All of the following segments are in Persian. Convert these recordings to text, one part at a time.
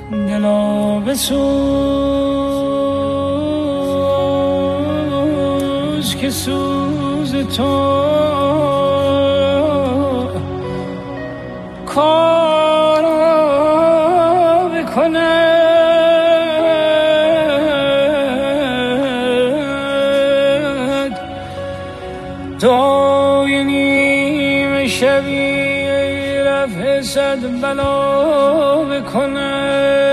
دلا بسوز که سوز تو کارا بکنه دعای نیم شبی رفع صد بلا بکنه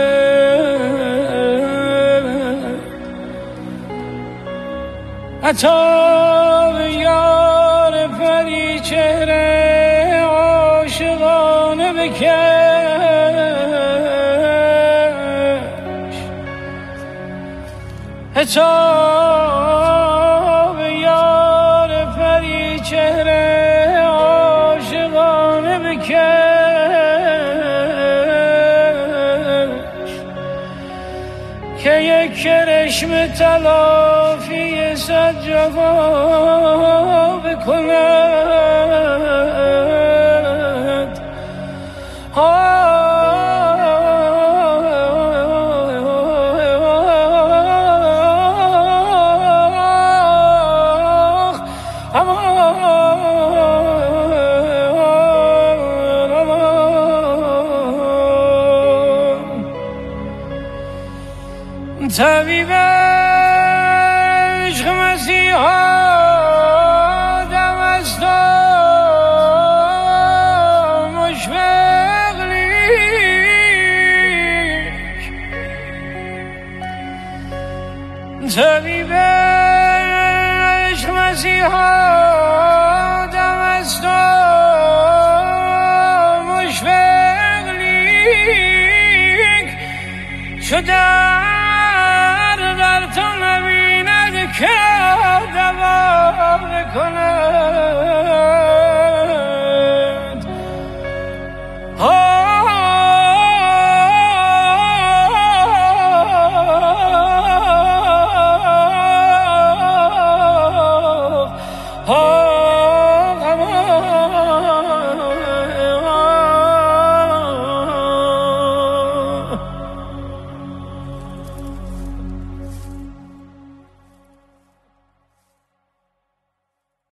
عطا به یار پری چهره عاشقانه بکش عطا به یار پری چهره عاشقانه بکش که یک کرشم تلافی صد جفا بکند طبیب عشق مسیحا دم از تو مشفق لیک طبیب عشق مسیحا دم از تو مشفق لیک شده تو نبیند که دوا بکنه